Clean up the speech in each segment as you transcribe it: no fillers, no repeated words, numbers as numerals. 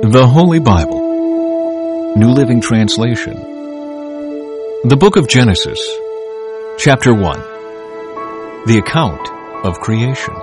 The Holy Bible, New Living Translation. The Book of Genesis, Chapter 1. The account of creation.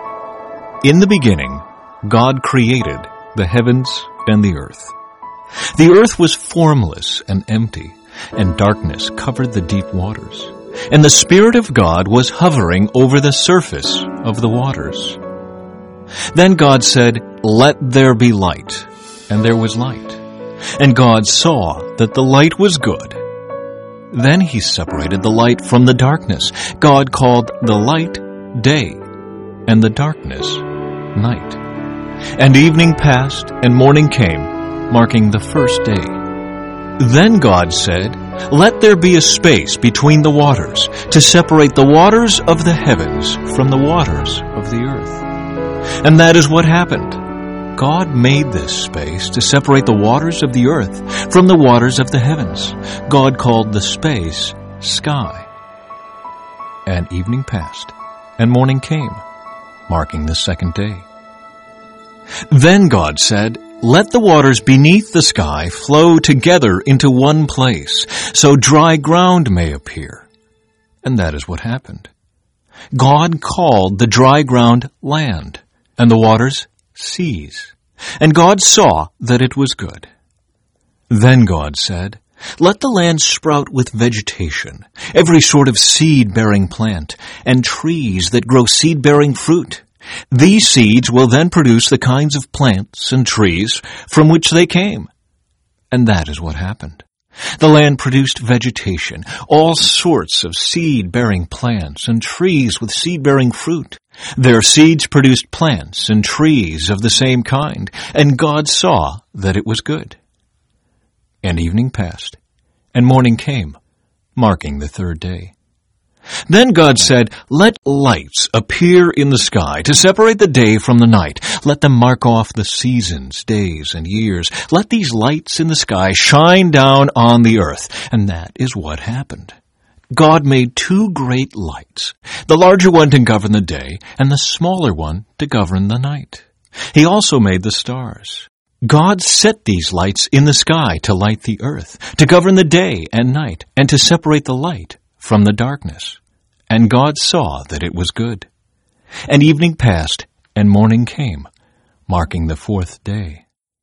In the beginning, God created the heavens and the earth. The earth was formless and empty, and darkness covered the deep waters. And the Spirit of God was hovering over the surface of the waters. Then God said, "Let there be light." And there was light. And God saw that the light was good. Then he separated the light from the darkness. God called the light day, and the darkness night. And evening passed, and morning came, marking the first day. Then God said, "Let there be a space between the waters, to separate the waters of the heavens from the waters of the earth." And that is what happened. God made this space to separate the waters of the earth from the waters of the heavens. God called the space sky. And evening passed, and morning came, marking the second day. Then God said, "Let the waters beneath the sky flow together into one place, so dry ground may appear." And that is what happened. God called the dry ground land, and the waters seas. And God saw that it was good. Then God said, "Let the land sprout with vegetation, every sort of seed-bearing plant, and trees that grow seed-bearing fruit. These seeds will then produce the kinds of plants and trees from which they came." And that is what happened. The land produced vegetation, all sorts of seed-bearing plants and trees with seed-bearing fruit. Their seeds produced plants and trees of the same kind, and God saw that it was good. And evening passed, and morning came, marking the third day. Then God said, "Let lights appear in the sky to separate the day from the night. Let them mark off the seasons, days, and years. Let these lights in the sky shine down on the earth." And that is what happened. God made two great lights, the larger one to govern the day, and the smaller one to govern the night. He also made the stars. God set these lights in the sky to light the earth, to govern the day and night, and to separate the light from the darkness. And God saw that it was good. And evening passed, and morning came, marking the fourth day.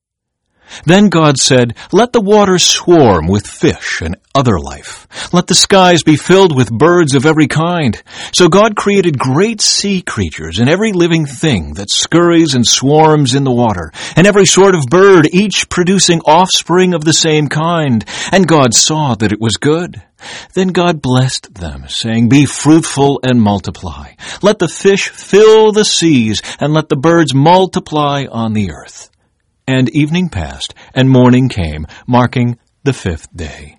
Then God said, "Let the waters swarm with fish and other life. Let the skies be filled with birds of every kind." So God created great sea creatures and every living thing that scurries and swarms in the water, and every sort of bird, each producing offspring of the same kind. And God saw that it was good. Then God blessed them, saying, "Be fruitful and multiply. Let the fish fill the seas, and let the birds multiply on the earth." And evening passed, and morning came, marking the fifth day.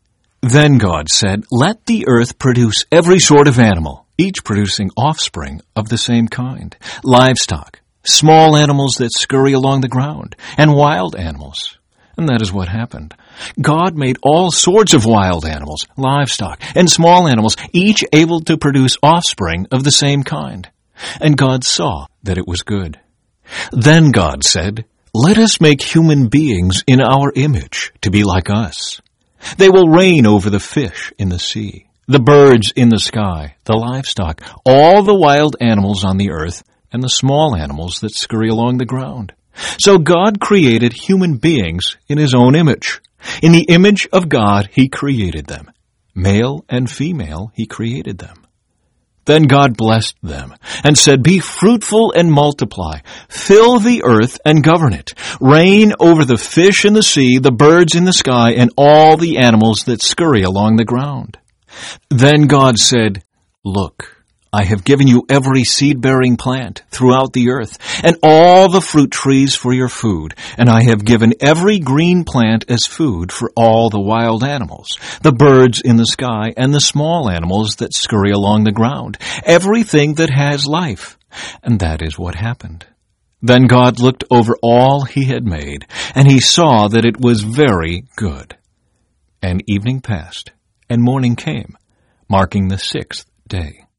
Then God said, "Let the earth produce every sort of animal, each producing offspring of the same kind, livestock, small animals that scurry along the ground, and wild animals." And that is what happened. God made all sorts of wild animals, livestock, and small animals, each able to produce offspring of the same kind. And God saw that it was good. Then God said, "Let us make human beings in our image, to be like us. They will reign over the fish in the sea, the birds in the sky, the livestock, all the wild animals on the earth, and the small animals that scurry along the ground." So God created human beings in His own image. In the image of God He created them. Male and female He created them. Then God blessed them and said, "Be fruitful and multiply. Fill the earth and govern it. Reign over the fish in the sea, the birds in the sky, and all the animals that scurry along the ground." Then God said, "Look, I have given you every seed-bearing plant throughout the earth, and all the fruit trees for your food, and I have given every green plant as food for all the wild animals, the birds in the sky, and the small animals that scurry along the ground, everything that has life." And that is what happened. Then God looked over all He had made, and He saw that it was very good. And evening passed, and morning came, marking the sixth day.